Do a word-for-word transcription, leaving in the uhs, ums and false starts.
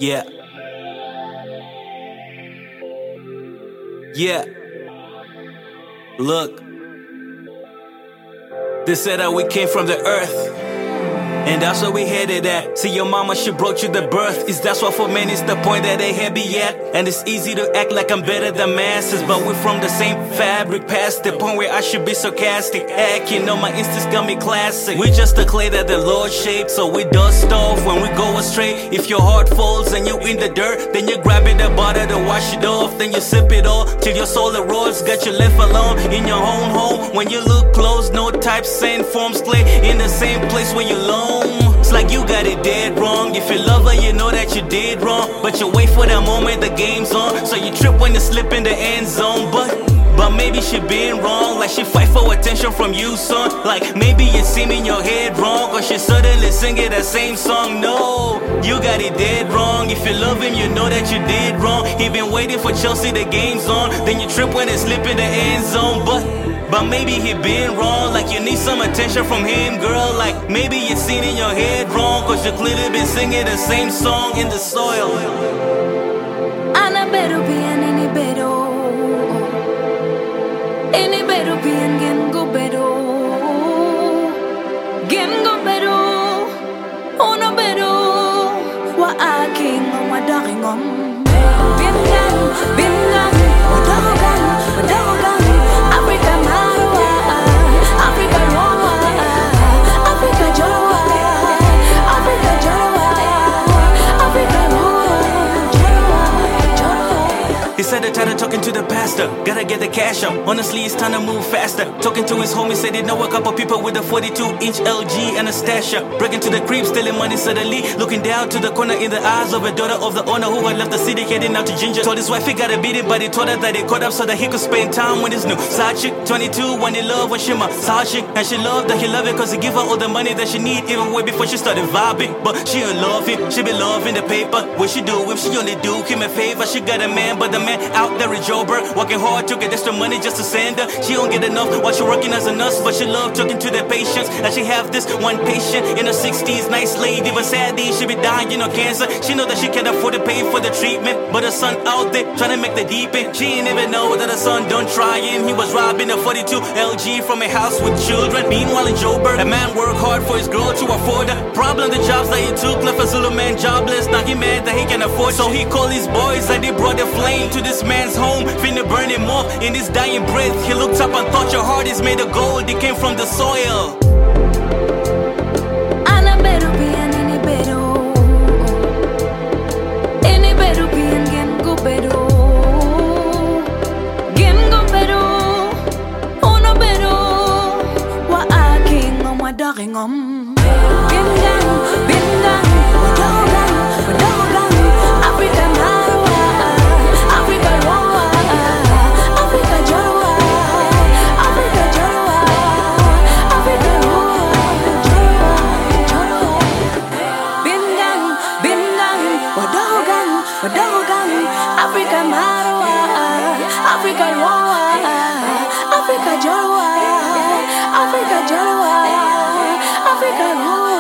Yeah. Yeah. Look. They said that we came from the earth, and that's where we headed at. See, your mama, she brought you the birth. Is that's what for many is the point that they heavy at? And it's easy to act like I'm better than masses, but we're from the same fabric, past the point where I should be sarcastic. Heck, you know my instincts got me classic. We just the clay that the Lord shaped, so we dust off when we go astray. If your heart falls and you in the dirt, then you grab it the bottle to wash it off. Then you sip it all till your soul erodes. Got you left alone in your own home. When you look close, no type, same forms clay in the same place where you alone. It's like you got it dead wrong. If you love her, you know that you did wrong, but you wait for that moment the game's on. So you trip when you slip in the end zone. But But maybe she been wrong, like she fight for attention from you, son. Like maybe it seem in your head wrong, or she suddenly singing that same song. No, you got it dead wrong. If you love him, you know that you did wrong. He been waiting for Chelsea, the game's on. Then you trip when it slip in the end zone. But But maybe he been wrong, like you need some attention from him, girl. Like maybe you seen in your head wrong, cause you clearly been singing the same song in the soil. Ana better be an any better. Any better be an gen go better. Gen go better. Oh no better. Wa aking on wa daring on. Bin gang, bin gang, wa dagang, wa dagang. Africa Marwa, Africa Roma, Africa Joa, Africa Joa, Africa Joa. He said the title talking to the pastor, gotta get the cash up. Honestly, it's time to move faster. Talking to his homie, said he know a couple people with a forty-two inch L G and a stasher. Breaking to the crib, stealing money suddenly. Looking down to the corner in the eyes of a daughter of the owner who had left the city, heading out to Ginger. Told his wife he gotta beat it, but he told her that he caught up so that he could spend time with his new side chick. twenty-two, when he love when she my side chick. And she loved that he love it cause he give her all the money that she need, even way before she started vibing. But she don't love him, she be loving the paper. What she do if she only do him a favor? She got a man, but the man out there is Joburg, working hard to get extra money just to send her. She don't get enough while she working as a nurse, but she love talking to the patients. And she have this one patient in her sixties, nice lady, but sadly she be dying of cancer. She know that she can't afford to pay for the treatment, but her son out there trying to make the deep end. She ain't even know that her son done trying. He was robbing a forty-two L G from a house with children. Meanwhile in Joburg, a man work hard for his girl to afford her. Problem, the jobs that he took left a Zulu man jobless. Now he mad that he can afford, so he called his boys and they brought the flame to this man's home, finna burn him off in his dying breath. He looked up and thought your heart is made of gold. It came from the soil. Ana better be an any better. Any better be an gen go better. Gen go better. Oh no better. Wa aking on wa daring on. Bin gang, bin gang, wa dagang, wa dagang. Africa Marwa, Africa Roma, Africa Joa, Africa Joa, Africa Joa. Bin gang, bin gang, wa dagang, wa dagang. Africa Marwa, Africa Roma, Africa Joa, Africa Joa, Africa Joa.